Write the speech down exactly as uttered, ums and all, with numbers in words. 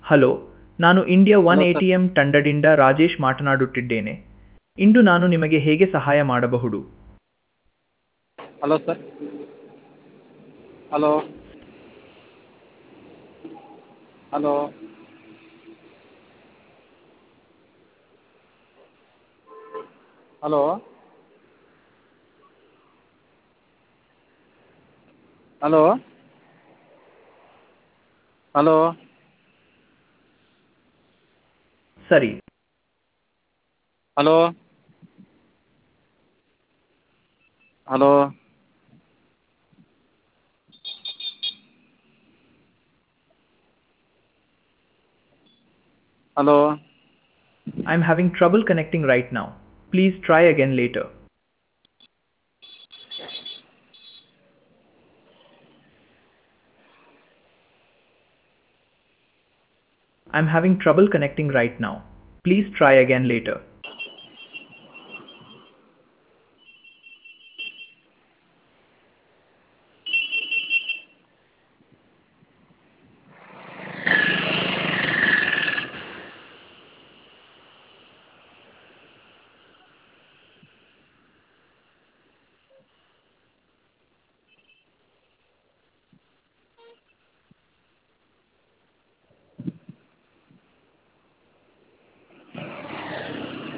Hello, ನಾನು India one hello ಎ sir. T M ತಂಡದಿಂದ ರಾಜೇಶ್ ಮಾತನಾಡುತ್ತಿದ್ದೇನೆ. ಇಂದು ನಾನು ನಿಮಗೆ ಹೇಗೆ ಸಹಾಯ ಮಾಡಬಹುದು? Hello sir. Hello hello hello hello hello ಸರಿ, hello hello hello I'm having trouble connecting right now. Please try again later. I'm having trouble connecting right now. Please try again later.